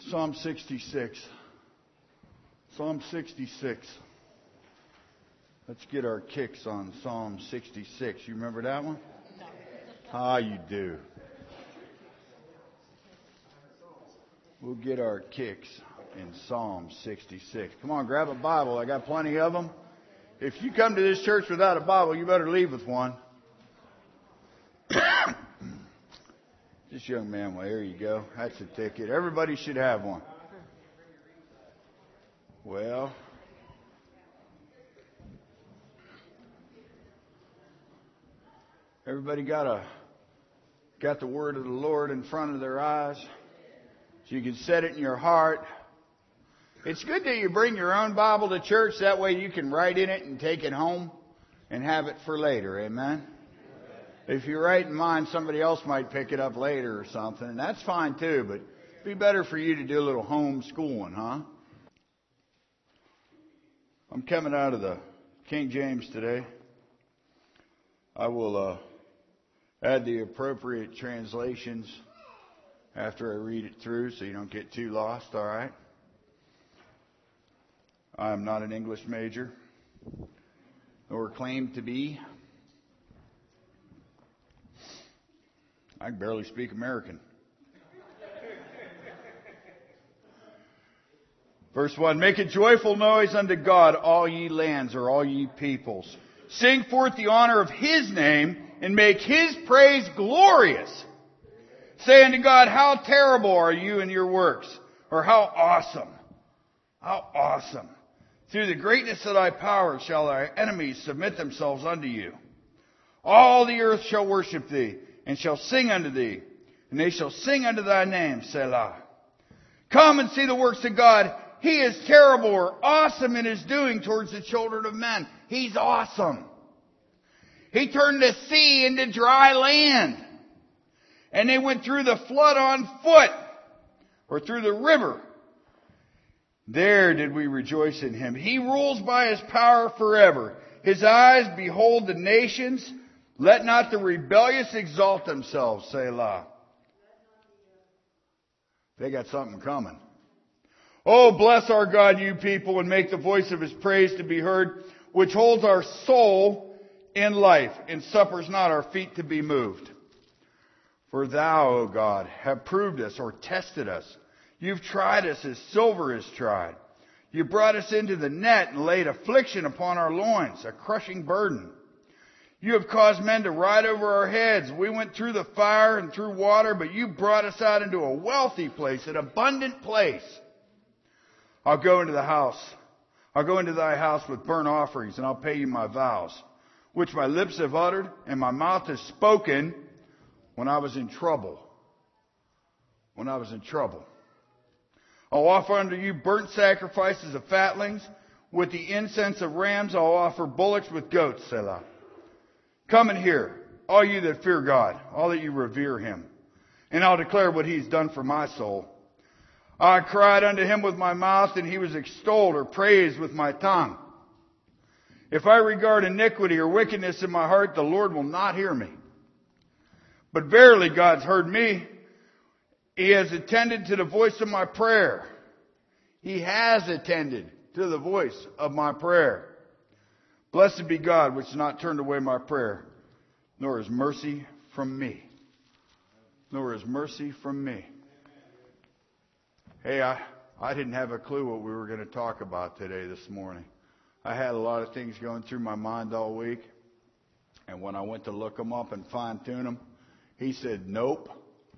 Psalm 66. Psalm 66. Let's get our kicks on Psalm 66. You remember that one? No. Ah, you do. We'll get our kicks in Psalm 66. Come on, grab a Bible. I got plenty of them. If you come to this church without a Bible, you better leave with one. This young man, well, there you go. That's a ticket. Everybody should have one. Well, everybody got the word of the Lord in front of their eyes, so you can set it in your heart. It's good that you bring your own Bible to church. That way you can write in it and take it home and have it for later. Amen? If you write in mine, somebody else might pick it up later or something, and that's fine too, but it'd be better for you to do a little home schooling, huh? I'm coming out of the King James today. I will add the appropriate translations after I read it through so you don't get too lost, all right? I am not an English major, nor claim to be. I can barely speak American. Verse 1, make a joyful noise unto God, all ye lands, or all ye peoples. Sing forth the honor of His name, and make His praise glorious. Say unto God, how terrible are you in your works, or how awesome. How awesome. Through the greatness of thy power shall thy enemies submit themselves unto you. All the earth shall worship thee, and shall sing unto thee, and they shall sing unto thy name, Selah. Come and see the works of God. He is terrible or awesome in His doing towards the children of men. He's awesome. He turned the sea into dry land. And they went through the flood on foot, or through the river. There did we rejoice in Him. He rules by His power forever. His eyes behold the nations. Let not the rebellious exalt themselves, Selah. They got something coming. Oh, bless our God, you people, and make the voice of His praise to be heard, which holds our soul in life, and suffers not our feet to be moved. For Thou, O God, have proved us, or tested us. You've tried us as silver is tried. You brought us into the net and laid affliction upon our loins, a crushing burden. You have caused men to ride over our heads. We went through the fire and through water, but you brought us out into a wealthy place, an abundant place. I'll go into the house. I'll go into thy house with burnt offerings, and I'll pay you my vows, which my lips have uttered, and my mouth has spoken when I was in trouble. When I was in trouble. I'll offer unto you burnt sacrifices of fatlings. With the incense of rams, I'll offer bullocks with goats, Selah. Come and hear, all you that fear God, all that you revere Him. And I'll declare what He's done for my soul. I cried unto Him with my mouth, and He was extolled or praised with my tongue. If I regard iniquity or wickedness in my heart, the Lord will not hear me. But verily God's heard me. He has attended to the voice of my prayer. He has attended to the voice of my prayer. Blessed be God, which has not turned away my prayer, nor His mercy from me. Nor His mercy from me. Hey, I didn't have a clue what we were going to talk about today, this morning. I had a lot of things going through my mind all week. And when I went to look them up and fine-tune them, He said, nope.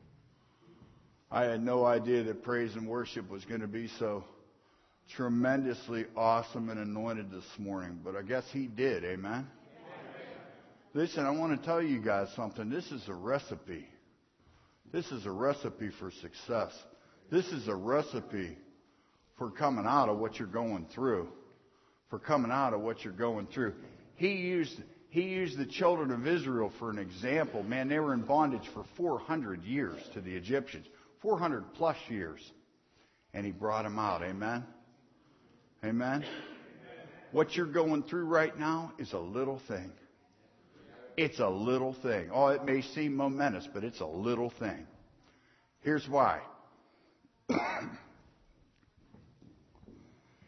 I had no idea that praise and worship was going to be so tremendously awesome and anointed this morning. But I guess He did. Amen? Listen, I want to tell you guys something. This is a recipe. This is a recipe for success. This is a recipe for coming out of what you're going through. For coming out of what you're going through. He used the children of Israel for an example. Man, they were in bondage for 400 years to the Egyptians. 400 plus years. And He brought them out. Amen? Amen? What you're going through right now is a little thing. It's a little thing. Oh, it may seem momentous, but it's a little thing. Here's why.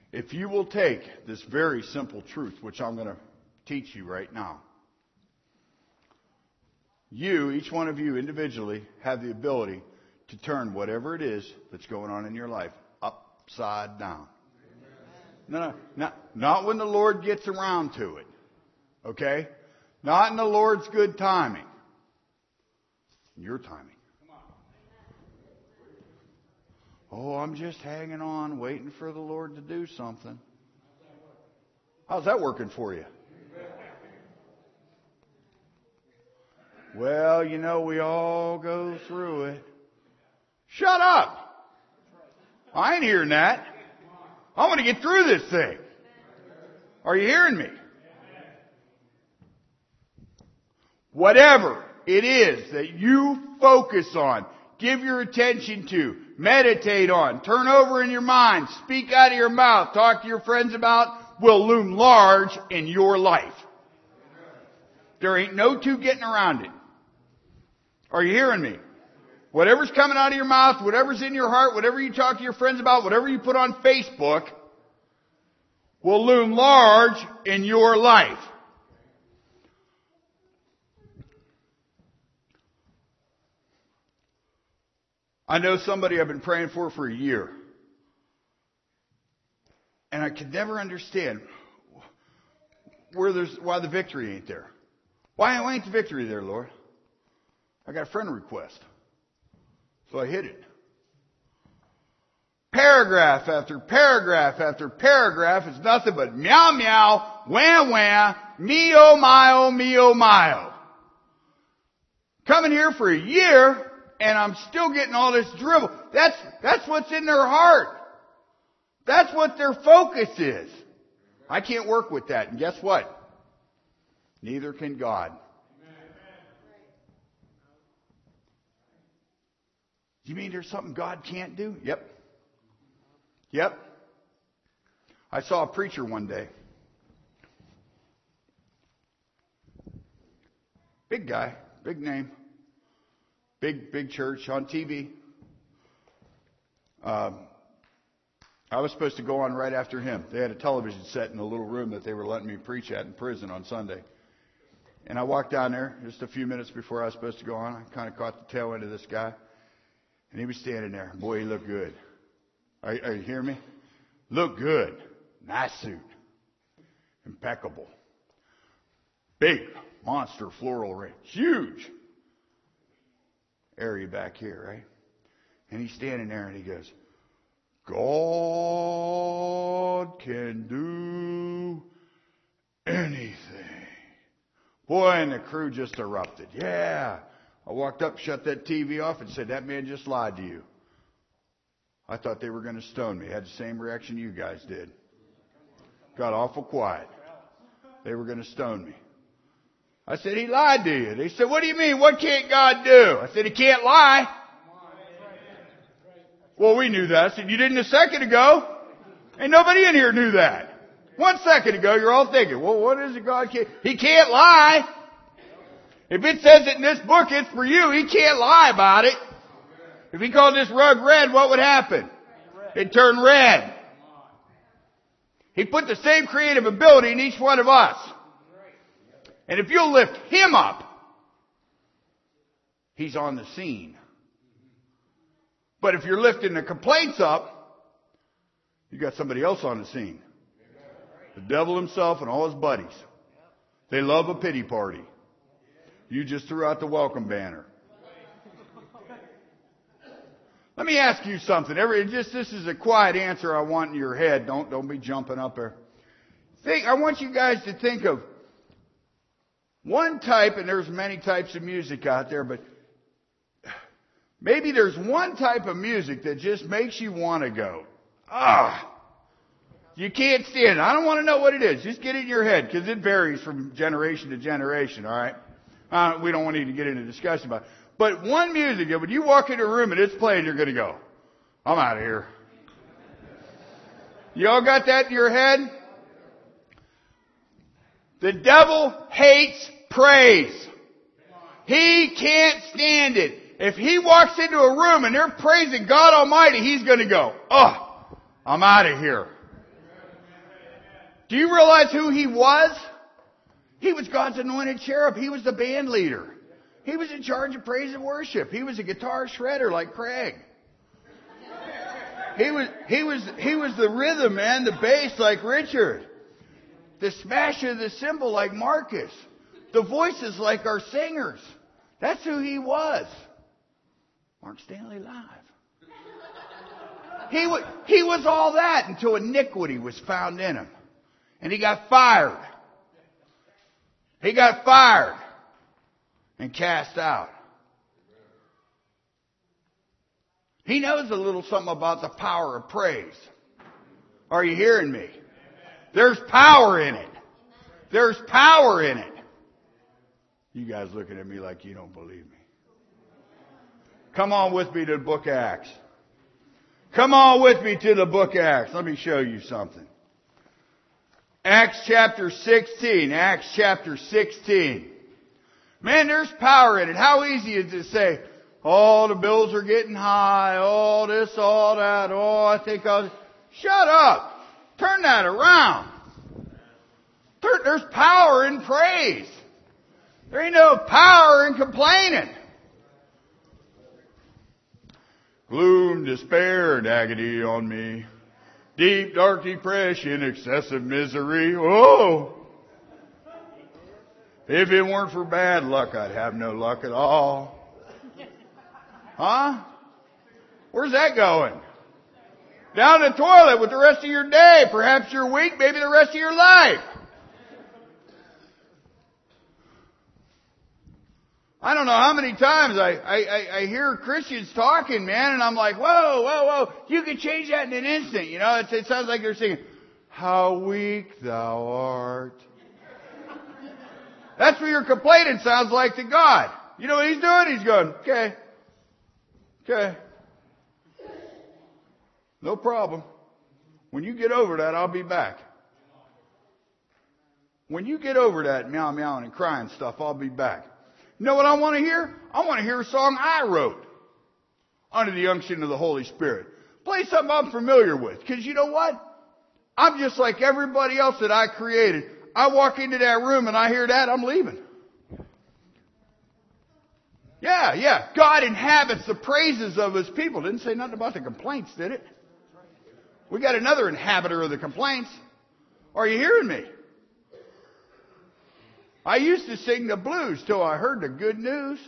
If you will take this very simple truth, which I'm going to teach you right now, you, each one of you individually, have the ability to turn whatever it is that's going on in your life upside down. No, not when the Lord gets around to it. Okay? Not in the Lord's good timing. Your timing. Oh, I'm just hanging on, waiting for the Lord to do something. How's that working for you? Well, you know, we all go through it. Shut up! I ain't hearing that. I want to get through this thing. Are you hearing me? Whatever it is that you focus on, give your attention to, meditate on, turn over in your mind, speak out of your mouth, talk to your friends about, will loom large in your life. There ain't no two getting around it. Are you hearing me? Whatever's coming out of your mouth, whatever's in your heart, whatever you talk to your friends about, whatever you put on Facebook, will loom large in your life. I know somebody I've been praying for a year. And I could never understand why the victory ain't there. Why ain't the victory there, Lord? I got a friend request. So I hit it. Paragraph after paragraph after paragraph is nothing but meow meow, wah wah, me oh my. Coming here for a year, and I'm still getting all this dribble. That's what's in their heart. That's what their focus is. I can't work with that. And guess what? Neither can God. You mean there's something God can't do? Yep. I saw a preacher one day. Big guy, big name. Big church on TV. I was supposed to go on right after him. They had a television set in a little room that they were letting me preach at in prison on Sunday. And I walked down there just a few minutes before I was supposed to go on. I kind of caught the tail end of this guy. And he was standing there. Boy, he looked good. Are you hearing me? Looked good. Nice suit. Impeccable. Big, monster floral ring. Huge area back here, right? And he's standing there and he goes, God can do anything. Boy, and the crew just erupted. Yeah. I walked up, shut that TV off, and said, that man just lied to you. I thought they were going to stone me. I had the same reaction you guys did. Got awful quiet. They were going to stone me. I said, he lied to you. They said, what do you mean? What can't God do? I said, he can't lie. Well, we knew that. I said, you didn't a second ago. Ain't nobody in here knew that. 1 second ago, you're all thinking, well, what is it God can't? He can't lie. If it says it in this book, it's for you. He can't lie about it. If he called this rug red, what would happen? It'd turn red. He put the same creative ability in each one of us. And if you'll lift him up, he's on the scene. But if you're lifting the complaints up, you got somebody else on the scene. The devil himself and all his buddies. They love a pity party. You just threw out the welcome banner. Let me ask you something. This is a quiet answer I want in your head. Don't be jumping up there. I want you guys to think of one type, and there's many types of music out there, but maybe there's one type of music that just makes you want to go, you can't stand it. I don't want to know what it is. Just get it in your head, because it varies from generation to generation, all right? We don't want to even get into discussion about it. But one music, when you walk into a room and it's playing, you're going to go, I'm out of here. You all got that in your head? The devil hates praise. He can't stand it. If he walks into a room and they're praising God Almighty, he's going to go, I'm out of here. Do you realize who he was? He was God's anointed cherub. He was the band leader. He was in charge of praise and worship. He was a guitar shredder like Craig. He was the rhythm man, the bass like Richard. The smash of the cymbal like Marcus. The voices like our singers. That's who he was. Mark Stanley Live. He was all that until iniquity was found in him. And he got fired. He got fired and cast out. He knows a little something about the power of praise. Are you hearing me? There's power in it. There's power in it. You guys looking at me like you don't believe me. Come on with me to the book of Acts. Come on with me to the book of Acts. Let me show you something. Acts chapter 16. Acts chapter 16. Man, there's power in it. How easy is it to say, oh, the bills are getting high. Oh, this, all that. Oh, I think I'll... Shut up. Turn that around. There's power in praise. There ain't no power in complaining. Gloom, despair, and agony on me. Deep, dark depression, excessive misery. Oh! If it weren't for bad luck, I'd have no luck at all. Huh? Where's that going? Down the toilet with the rest of your day. Perhaps your week, maybe the rest of your life. I don't know how many times I hear Christians talking, man, and I'm like, whoa. You can change that in an instant. You know, it sounds like they're singing, how weak thou art. That's what your complaining sounds like to God. You know what he's doing? He's going, okay. No problem. When you get over that, I'll be back. When you get over that meowing and crying stuff, I'll be back. You know what I want to hear? I want to hear a song I wrote under the unction of the Holy Spirit. Play something I'm familiar with. Because you know what? I'm just like everybody else that I created. I walk into that room and I hear that, I'm leaving. Yeah. God inhabits the praises of His people. Didn't say nothing about the complaints, did it? We got another inhabitor of the complaints. Are you hearing me? I used to sing the blues till I heard the good news.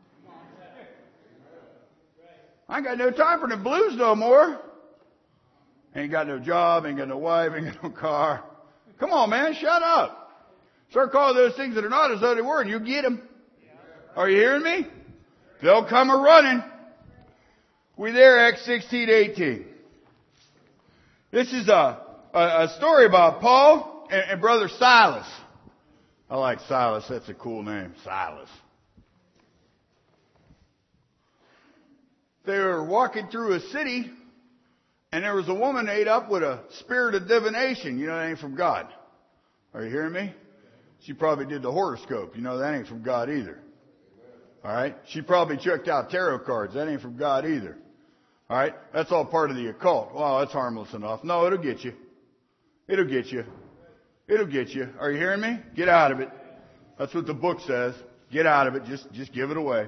I ain't got no time for the blues no more. Ain't got no job, ain't got no wife, ain't got no car. Come on, man, shut up. Start calling those things that are not as though they were, and you get them. Are you hearing me? They'll come a-running. We there, Acts 16:18. This is a story about Paul and brother Silas. I like Silas. That's a cool name, Silas. They were walking through a city, and there was a woman ate up with a spirit of divination. You know that ain't from God. Are you hearing me? She probably did the horoscope. You know that ain't from God either. All right? She probably checked out tarot cards. That ain't from God either. All right? That's all part of the occult. Wow, that's harmless enough. No, it'll get you. It'll get you. It'll get you. Are you hearing me? Get out of it. That's what the book says. Get out of it. Just give it away.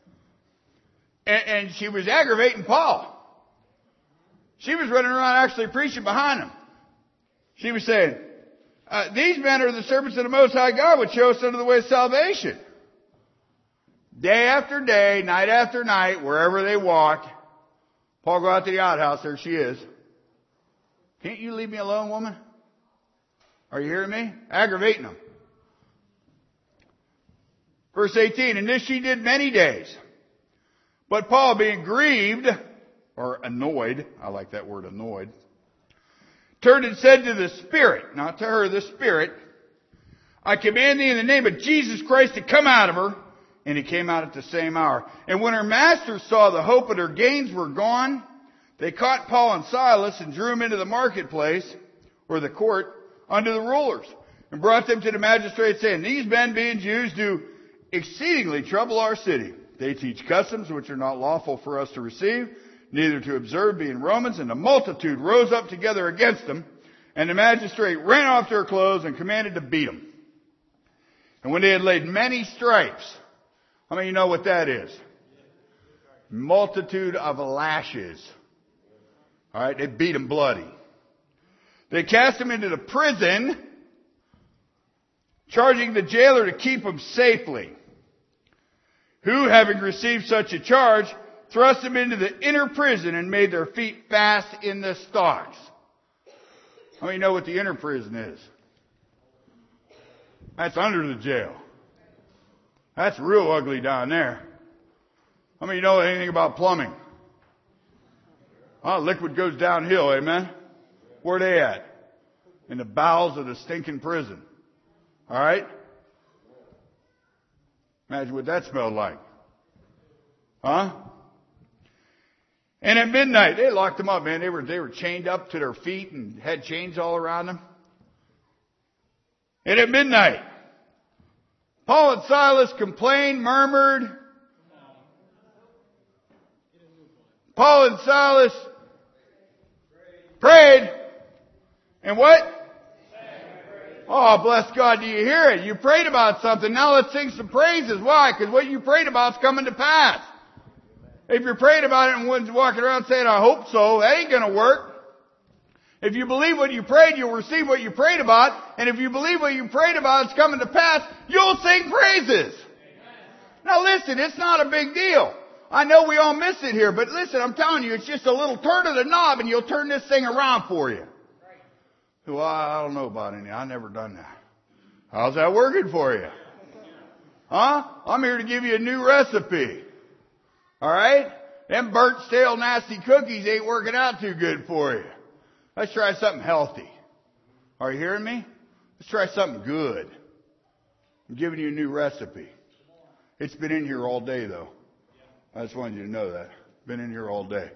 And she was aggravating Paul. She was running around actually preaching behind him. She was saying, these men are the servants of the Most High God, which show us unto the way of salvation. Day after day, night after night, wherever they walked, Paul go out to the outhouse. There she is. Can't you leave me alone, woman? Are you hearing me? Aggravating them. Verse 18, and this she did many days. But Paul, being grieved, or annoyed, I like that word, annoyed, turned and said to the Spirit, not to her, the Spirit, I command thee in the name of Jesus Christ to come out of her. And he came out at the same hour. And when her masters saw the hope of their gains were gone, they caught Paul and Silas and drew them into the marketplace, or the court, unto the rulers, and brought them to the magistrates, saying, these men, being Jews, do exceedingly trouble our city. They teach customs which are not lawful for us to receive, neither to observe, being Romans. And the multitude rose up together against them, And the magistrate ran off their clothes and commanded to beat them. And when they had laid many stripes, how many of you know what that is? Multitude of lashes. Alright, they beat him bloody. They cast him into the prison, charging the jailer to keep him safely. Who, having received such a charge, thrust him into the inner prison and made their feet fast in the stocks. How many know what the inner prison is? That's under the jail. That's real ugly down there. How many know anything about plumbing? Oh, liquid goes downhill, amen? Where are they at? In the bowels of the stinking prison. Alright? Imagine what that smelled like. Huh? And at midnight, they locked them up, man. They were chained up to their feet and had chains all around them. And at midnight, Paul and Silas complained, murmured. Paul and Silas prayed. And what? Oh, bless God, do you hear it? You prayed about something. Now let's sing some praises. Why? Because what you prayed about is coming to pass. If you're praying about it and one's walking around saying, I hope so, that ain't going to work. If you believe what you prayed, you'll receive what you prayed about. And if you believe what you prayed about is coming to pass, you'll sing praises. Now listen, it's not a big deal. I know we all miss it here, but listen, I'm telling you, it's just a little turn of the knob and you'll turn this thing around for you. Well, I don't know about any. I've never done that. How's that working for you? Huh? I'm here to give you a new recipe. Alright? Them burnt, stale, nasty cookies ain't working out too good for you. Let's try something healthy. Are you hearing me? Let's try something good. I'm giving you a new recipe. It's been in here all day though. I just wanted you to know that. Been in here all day.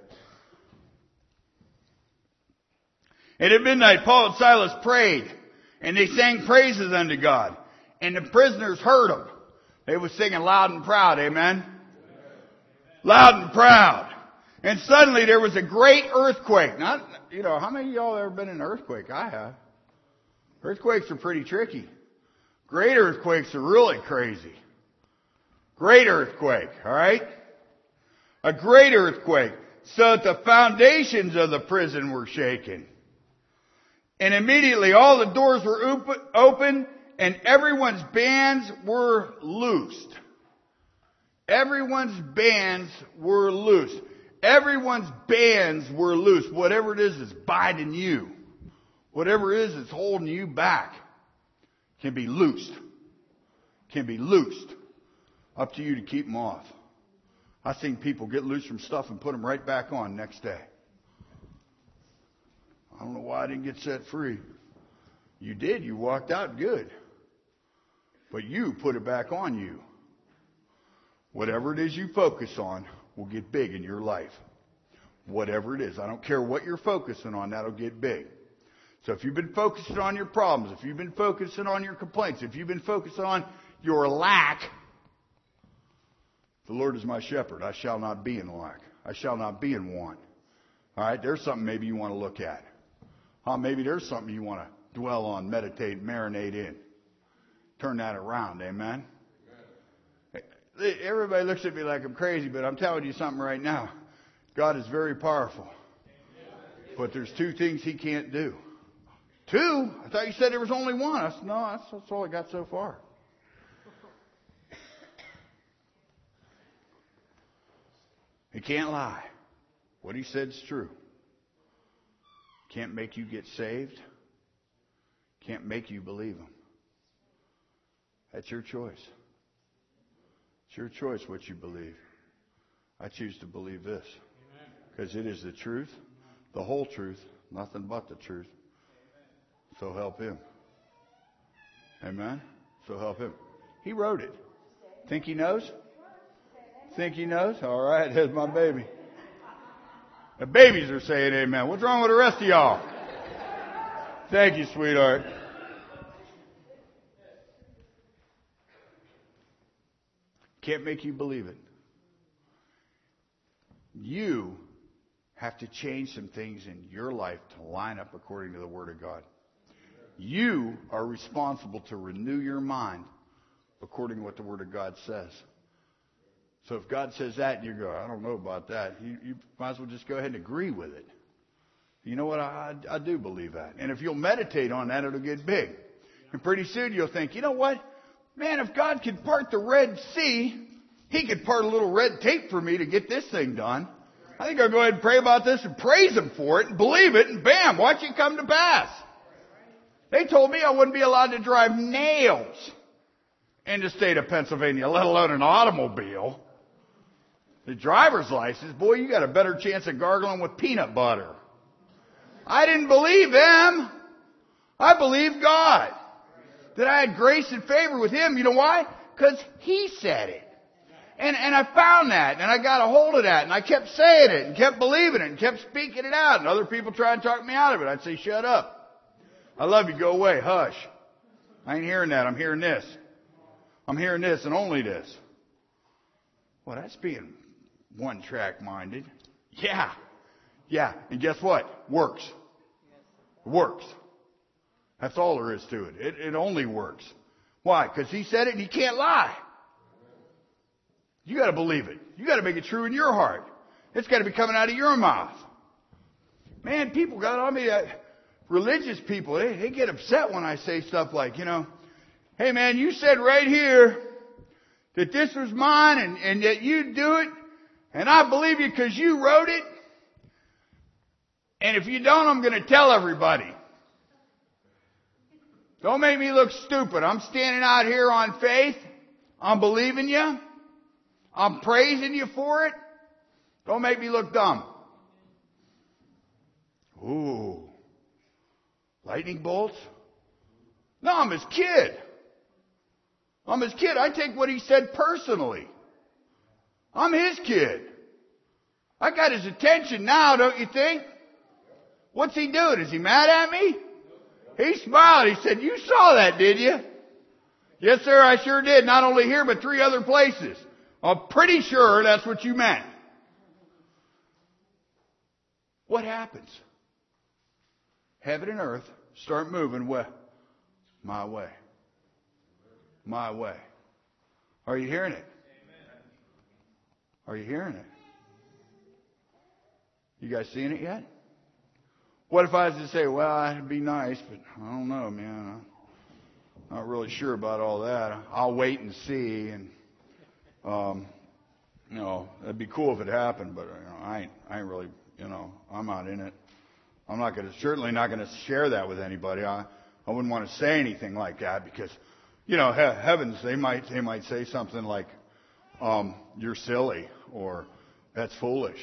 And at midnight, Paul and Silas prayed, and they sang praises unto God. And the prisoners heard them. They were singing loud and proud, amen? Loud and proud. And suddenly there was a great earthquake. Not, how many of y'all have ever been in an earthquake? I have. Earthquakes are pretty tricky. Great earthquakes are really crazy. Great earthquake, alright? A great earthquake. So that the foundations of the prison were shaken. And immediately all the doors were open and everyone's bands were loosed. Everyone's bands were loose. Everyone's bands were loose. Whatever it is that's binding you. Whatever it is that's holding you back can be loosed. Can be loosed. Up to you to keep them off. I've seen people get loose from stuff and put them right back on next day. I don't know why I didn't get set free. You did. You walked out good. But you put it back on you. Whatever it is you focus on will get big in your life. Whatever it is. I don't care what you're focusing on, that'll get big. So if you've been focusing on your problems, if you've been focusing on your complaints, if you've been focusing on your lack, the Lord is my shepherd. I shall not be in lack. I shall not be in want. All right, there's something maybe you want to look at. Maybe there's something you want to dwell on, meditate, marinate in. Turn that around, amen? Everybody looks at me like I'm crazy, but I'm telling you something right now. God is very powerful. But there's two things He can't do. Two? I thought you said there was only one. I said, no, that's all I got so far. He can't lie. What He said is true. Can't make you get saved. Can't make you believe Him. That's your choice. It's your choice what you believe. I choose to believe this. Because it is the truth, the whole truth, nothing but the truth. So help Him. Amen? So help Him. He wrote it. Think He knows? Think He knows? All right, there's my baby. The babies are saying amen. What's wrong with the rest of y'all? Thank you, sweetheart. Can't make you believe it. You have to change some things in your life to line up according to the Word of God. You are responsible to renew your mind according to what the Word of God says. So if God says that and you go, I don't know about that, you might as well just go ahead and agree with it. You know what? I do believe that. And if you'll meditate on that, it'll get big. And pretty soon you'll think, you know what? Man, if God could part the Red Sea, He could part a little red tape for me to get this thing done. I think I'll go ahead and pray about this and praise Him for it and believe it, and bam, watch it come to pass. They told me I wouldn't be allowed to drive nails in the state of Pennsylvania, let alone an automobile. The driver's license, boy, you got a better chance of gargling with peanut butter. I didn't believe them. I believed God. That I had grace and favor with Him. You know why? Because He said it. And I found that, and I got a hold of that, and I kept saying it, and kept believing it, and kept speaking it out. And other people tried to talk me out of it. I'd say, shut up. I love you, go away, hush. I ain't hearing that, I'm hearing this. I'm hearing this and only this. Well, that's being one-track minded. Yeah. And guess what? Works. Works. That's all there is to it. It only works. Why? Because He said it and He can't lie. You got to believe it. You got to make it true in your heart. It's got to be coming out of your mouth. Man, people got on me. Religious people, they get upset when I say stuff like, hey man, you said right here that this was mine and that you'd do it. And I believe you because you wrote it. And if you don't, I'm going to tell everybody. Don't make me look stupid. I'm standing out here on faith. I'm believing you. I'm praising you for it. Don't make me look dumb. Ooh. Lightning bolts? No, I'm His kid. I take what He said personally. I'm His kid. I got His attention now, don't you think? What's He doing? Is He mad at me? He smiled. He said, you saw that, did you? Yes, sir, I sure did. Not only here, but 3 other places. I'm pretty sure that's what you meant. What happens? Heaven and earth start moving my way. My way. Are you hearing it? Are you hearing it? You guys seeing it yet? What if I was to say, well, it'd be nice, but I don't know, man. I'm not really sure about all that. I'll wait and see. And, it'd be cool if it happened, but I ain't really, I'm not in it. I'm certainly not going to share that with anybody. I wouldn't want to say anything like that because, heavens, they might say something like, you're silly or that's foolish.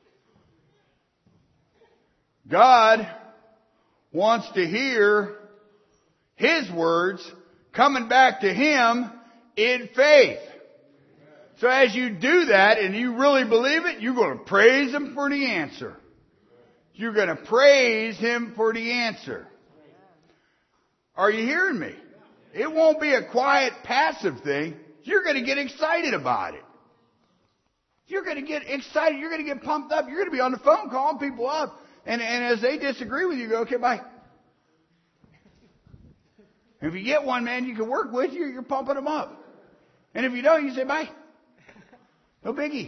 God wants to hear His words coming back to Him in faith. So as you do that and you really believe it, you're going to praise Him for the answer. You're going to praise Him for the answer. Are you hearing me? It won't be a quiet, passive thing. You're going to get excited about it. You're going to get excited. You're going to get pumped up. You're going to be on the phone calling people up. And as they disagree with you, go, okay, bye. If you get one man you can work with, you're pumping them up. And if you don't, you say bye. No biggie.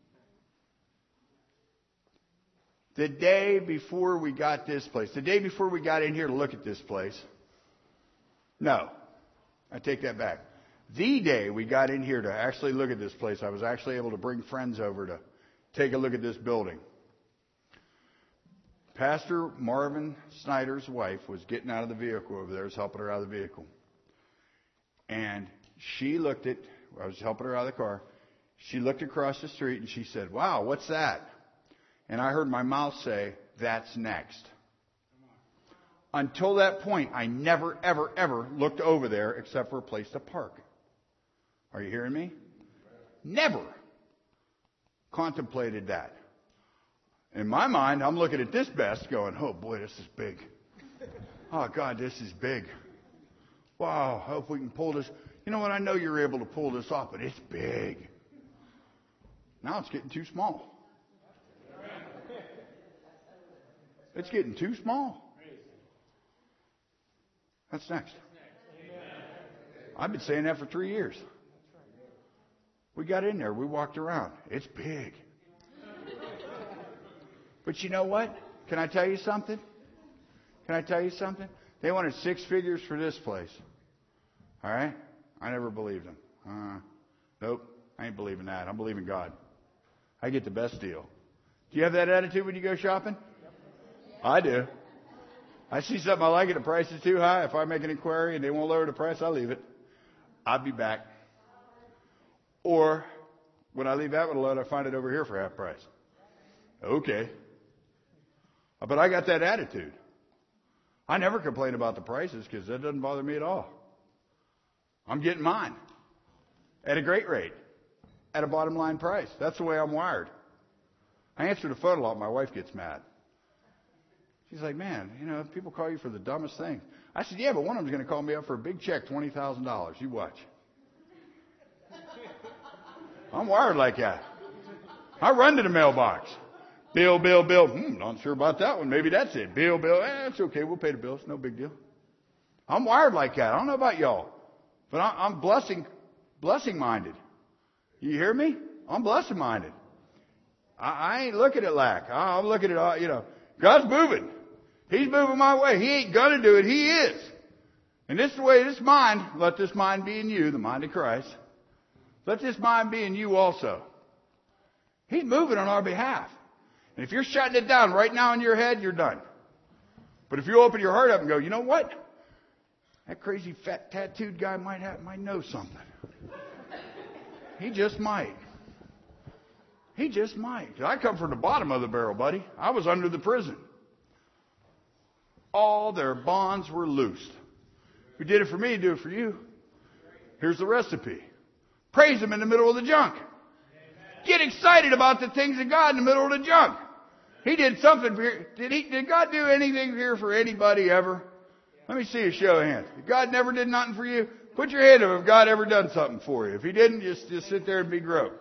The day before we got this place, the day before we got in here to look at this place, no, I take that back. The day we got in here to actually look at this place, I was actually able to bring friends over to take a look at this building. Pastor Marvin Snyder's wife was getting out of the vehicle over there. I was helping her out of the vehicle. And she looked at, I was helping her out of the car. She looked across the street and she said, wow, what's that? And I heard my mouth say, that's next. Until that point, I never, ever, ever looked over there except for a place to park. Are you hearing me? Never contemplated that. In my mind, I'm looking at this best going, oh boy, this is big. Oh God, this is big. Wow, I hope we can pull this. You know what? I know you're able to pull this off, but it's big. Now it's getting too small. It's getting too small. That's next. I've been saying that for 3 years. We got in there. We walked around. It's big. But you know what? Can I tell you something? Can I tell you something? They wanted 6 figures for this place. All right? I never believed them. Nope. I ain't believing that. I'm believing God. I get the best deal. Do you have that attitude when you go shopping? I do. I see something I like and the price is too high. If I make an inquiry and they won't lower the price, I'll leave it. I'll be back. Or when I leave that one alone, I find it over here for half price. Okay. But I got that attitude. I never complain about the prices because that doesn't bother me at all. I'm getting mine at a great rate, at a bottom line price. That's the way I'm wired. I answer the phone a lot. My wife gets mad. She's like, man, you know, people call you for the dumbest thing. I said, yeah, but one of them's going to call me up for a big check, $20,000. You watch. I'm wired like that. I run to the mailbox. Bill. Not sure about that one. Maybe that's it. Bill. It's okay. We'll pay the bills. No big deal. I'm wired like that. I don't know about y'all, but I'm blessing minded. You hear me? I'm blessing minded. I ain't looking at lack. I'm looking at, God's moving. He's moving my way. He ain't gonna do it. He is. And this is the way this mind, let this mind be in you, the mind of Christ. Let this mind be in you also. He's moving on our behalf. And if you're shutting it down right now in your head, you're done. But if you open your heart up and go, you know what? That crazy fat tattooed guy might know something. He just might. He just might. I come from the bottom of the barrel, buddy. I was under the prison. All their bonds were loosed. Who did it for me, do it for you. Here's the recipe. Praise Him in the middle of the junk. Get excited about the things of God in the middle of the junk. He did something for you. Did God do anything here for anybody ever? Let me see a show of hands. If God never did nothing for you, put your hand up if God ever done something for you. If He didn't, just sit there and be broke.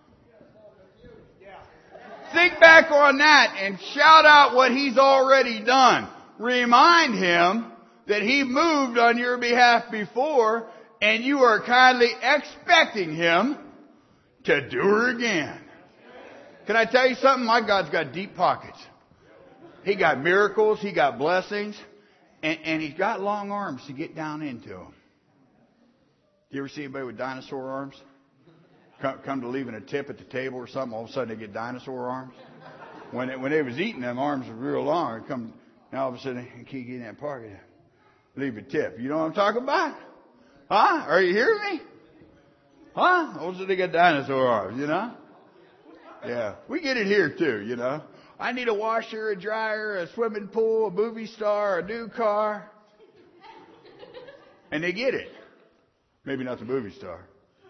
Think back on that and shout out what He's already done. Remind Him that He moved on your behalf before and you are kindly expecting Him to do her again. Can I tell you something? My God's got deep pockets. He got miracles. He got blessings. And He's got long arms to get down into them. You ever see anybody with dinosaur arms? Come to leaving a tip at the table or something, all of a sudden they get dinosaur arms. When they was eating, them arms were real long. Now all of a sudden they keep getting that pocket. Leave a tip. You know what I'm talking about? Huh? Are you hearing me? Huh? Also they got dinosaur arms, Yeah. We get it here too, I need a washer, a dryer, a swimming pool, a movie star, a new car. And they get it. Maybe not the movie star.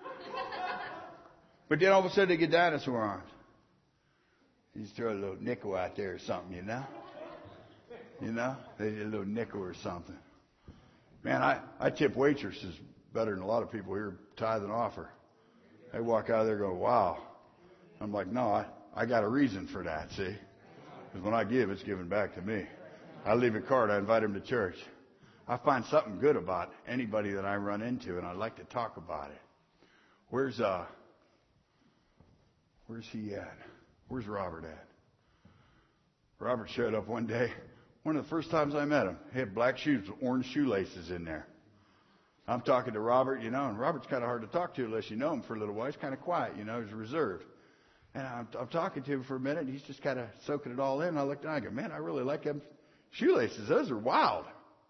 But then all of a sudden they get dinosaur arms. You just throw a little nickel out there or something, They get a little nickel or something. Man, I tip waitresses better than a lot of people here tithe and offer. They walk out of there going, wow. I'm like, no, I got a reason for that, see? Because when I give, it's given back to me. I leave a card. I invite them to church. I find something good about anybody that I run into, and I like to talk about it. Where's he at? Where's Robert at? Robert showed up one day. One of the first times I met him, he had black shoes with orange shoelaces in there. I'm talking to Robert, and Robert's kind of hard to talk to unless you know him for a little while. He's kind of quiet, he's reserved. And I'm talking to him for a minute, and he's just kind of soaking it all in. And I looked down and I go, man, I really like them shoelaces. Those are wild.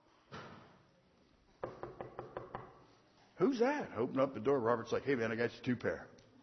Who's that? I opened up the door. Robert's like, hey, man, I got you 2 pair.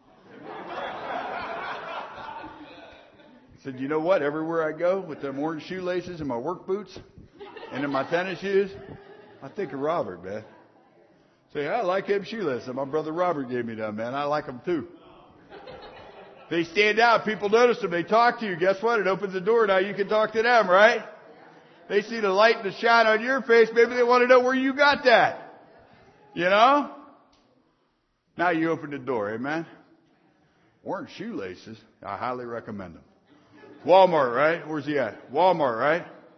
He said, you know what? Everywhere I go with them orange shoelaces and my work boots and in my tennis shoes, I think of Robert, man. Say, I like them shoelaces. My brother Robert gave me them, man. I like them too. They stand out. People notice them. They talk to you. Guess what? It opens the door. Now you can talk to them, right? They see the light and the shine on your face. Maybe they want to know where you got that. Now you open the door. Amen. Orange shoelaces. I highly recommend them. Walmart, right? Where's he at? Walmart, right?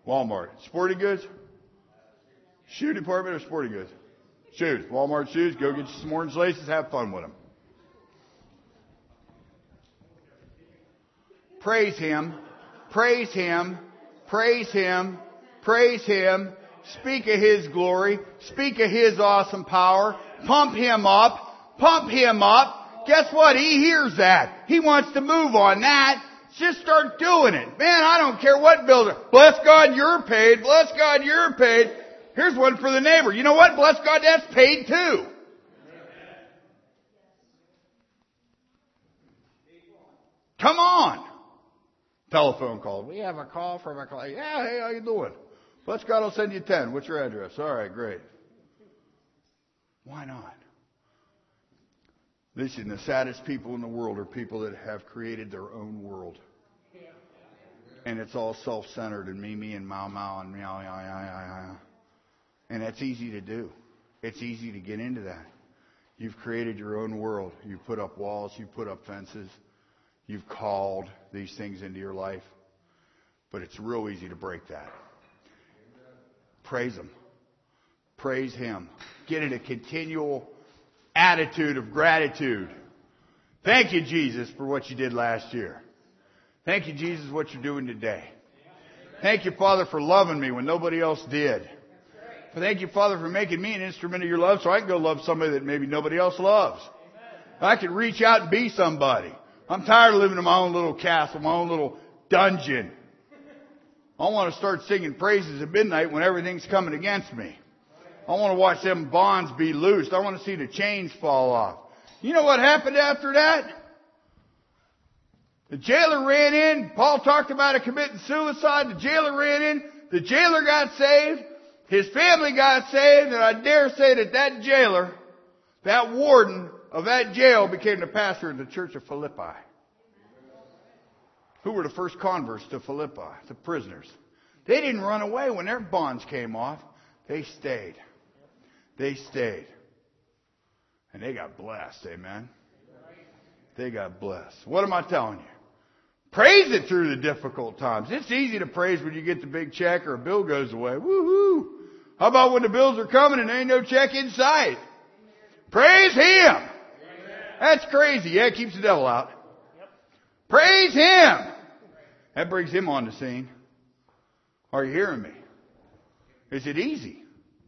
Walmart. Sporting goods? Shoe department or sporting goods? Shoes. Walmart shoes. Go get you some orange laces. Have fun with them. Praise Him. Praise Him. Praise Him. Praise Him. Speak of His glory. Speak of His awesome power. Pump Him up. Pump Him up. Guess what? He hears that. He wants to move on that. Just start doing it. Man, I don't care what builder. Bless God, you're paid. Bless God, you're paid. Here's one for the neighbor. You know what? Bless God, that's paid too. Come on. Telephone call. We have a call from a client. Yeah, hey, how you doing? Bless God, I'll send you 10. What's your address? All right, great. Why not? Listen, the saddest people in the world are people that have created their own world. And it's all self-centered and me and mau and meow. And that's easy to do. It's easy to get into that. You've created your own world. You've put up walls. You've put up fences. You've called these things into your life. But it's real easy to break that. Praise Him. Praise Him. Get in a continual attitude of gratitude. Thank you, Jesus, for what you did last year. Thank you, Jesus, for what you're doing today. Thank you, Father, for loving me when nobody else did. Thank you, Father, for making me an instrument of your love so I can go love somebody that maybe nobody else loves. I can reach out and be somebody. I'm tired of living in my own little castle, my own little dungeon. I want to start singing praises at midnight when everything's coming against me. I want to watch them bonds be loosed. I want to see the chains fall off. You know what happened after that? The jailer ran in. Paul talked about it committing suicide. The jailer ran in. The jailer got saved. His family got saved. And I dare say that that jailer, that warden of that jail, became the pastor of the church of Philippi. Who were the first converts to Philippi? The prisoners. They didn't run away when their bonds came off. They stayed. They stayed. And they got blessed. Amen. They got blessed. What am I telling you? Praise it through the difficult times. It's easy to praise when you get the big check or a bill goes away. Woohoo! How about when the bills are coming and there ain't no check in sight? Praise Him! That's crazy. Yeah, it keeps the devil out. Praise Him! That brings Him on the scene. Are you hearing me? Is it easy?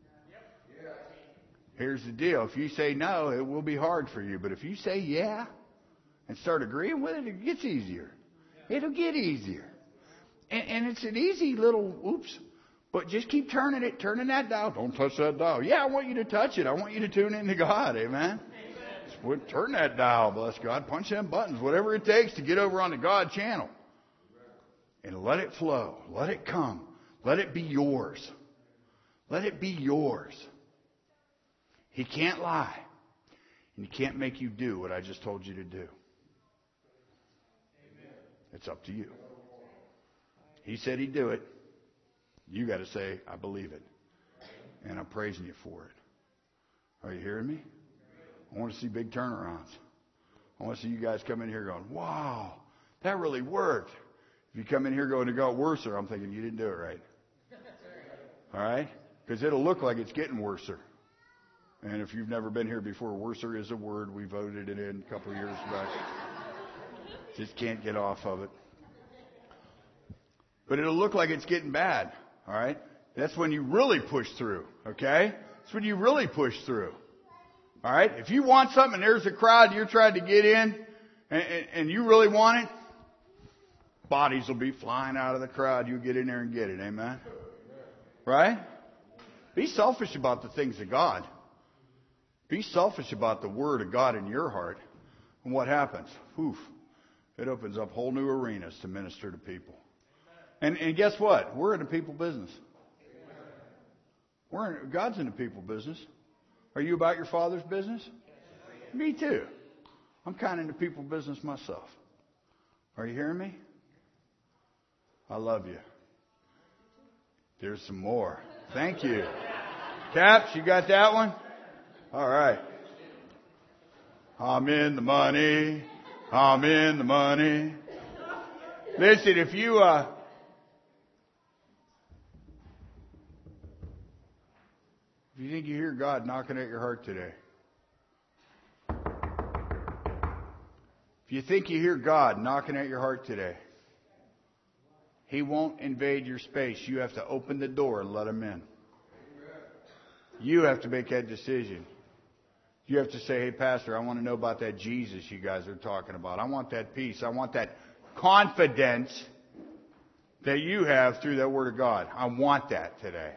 Here's the deal. If you say no, it will be hard for you. But if you say yeah and start agreeing with it, it gets easier. It'll get easier. And it's an easy little oops. But just keep turning that dial. Don't touch that dial. Yeah, I want you to touch it. I want you to tune into God. Amen. Turn that dial, bless God. Punch them buttons. Whatever it takes to get over on the God channel. And let it flow. Let it come. Let it be yours. Let it be yours. He can't lie. And He can't make you do what I just told you to do. It's up to you. He said He'd do it. You got to say, I believe it. And I'm praising you for it. Are you hearing me? I want to see big turnarounds. I want to see you guys come in here going, wow, that really worked. If you come in here going, it got worse, I'm thinking you didn't do it right. All right? Because it'll look like it's getting worser. And if you've never been here before, worser is a word. We voted it in a couple of years back. Just can't get off of it. But it'll look like it's getting bad. All right? That's when you really push through. Okay? That's when you really push through. All right? If you want something and there's a crowd you're trying to get in and you really want it, bodies will be flying out of the crowd. You get in there and get it. Amen? Right? Be selfish about the things of God. Be selfish about the Word of God in your heart. And what happens? Poof. It opens up whole new arenas to minister to people. And guess what? We're in the people business. God's in the people business. Are you about your Father's business? Me too. I'm kind of in the people business myself. Are you hearing me? I love you. There's some more. Thank you. Caps, you got that one? All right. I'm in the money. I'm in the money. Listen, if you If you think you hear God knocking at your heart today, if you think you hear God knocking at your heart today, He won't invade your space. You have to open the door and let Him in. You have to make that decision. You have to say, hey, Pastor, I want to know about that Jesus you guys are talking about. I want that peace. I want that confidence that you have through that Word of God. I want that today.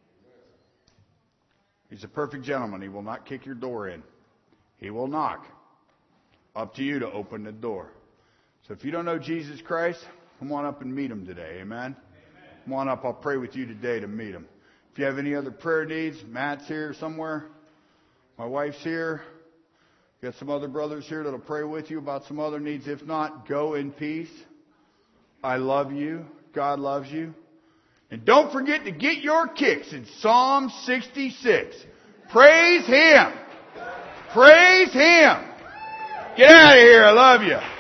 He's a perfect gentleman. He will not kick your door in. He will knock. Up to you to open the door. So if you don't know Jesus Christ, come on up and meet Him today. Amen? Come on up. I'll pray with you today to meet Him. If you have any other prayer needs, Matt's here somewhere. My wife's here. Got some other brothers here that'll pray with you about some other needs. If not, go in peace. I love you. God loves you. And don't forget to get your kicks in Psalm 66. Praise Him. Praise Him. Get out of here. I love you.